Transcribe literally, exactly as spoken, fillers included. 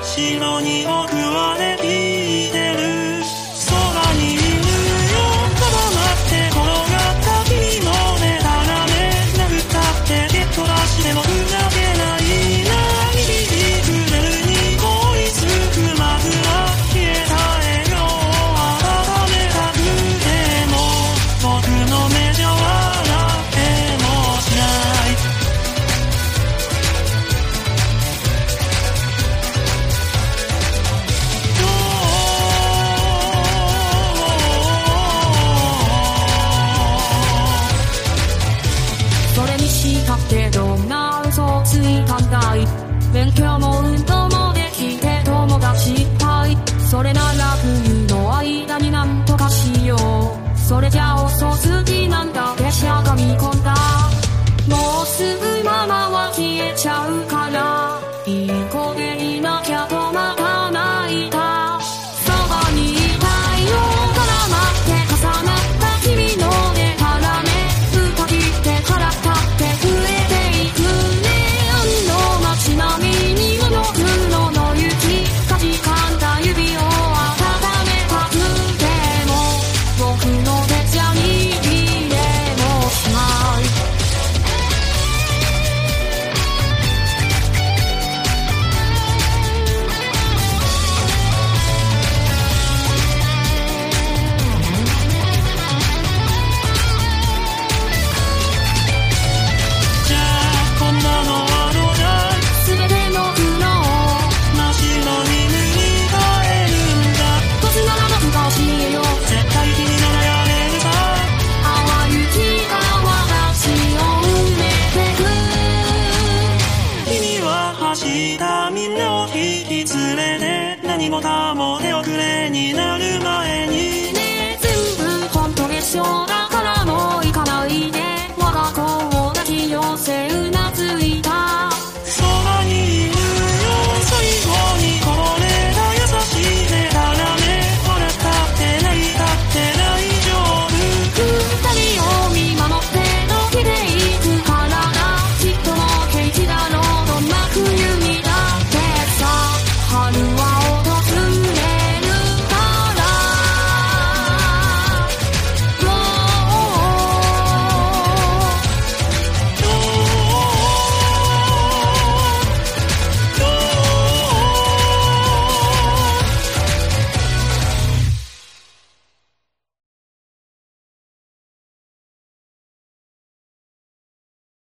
後ろに僕は寝てる。そばにいるよ、ただ待って転がった君の目眺め、殴ったって蹴っ飛ばしてもふざけないな。響くベルに恋するまずは消えた笑顔を温めたくても、僕の目じゃ笑ってもしない。 それにしたってどんな嘘をついたんだい。勉強も運動もできて友達いっぱい。それなら冬の間になんとかしよう。それじゃ遅す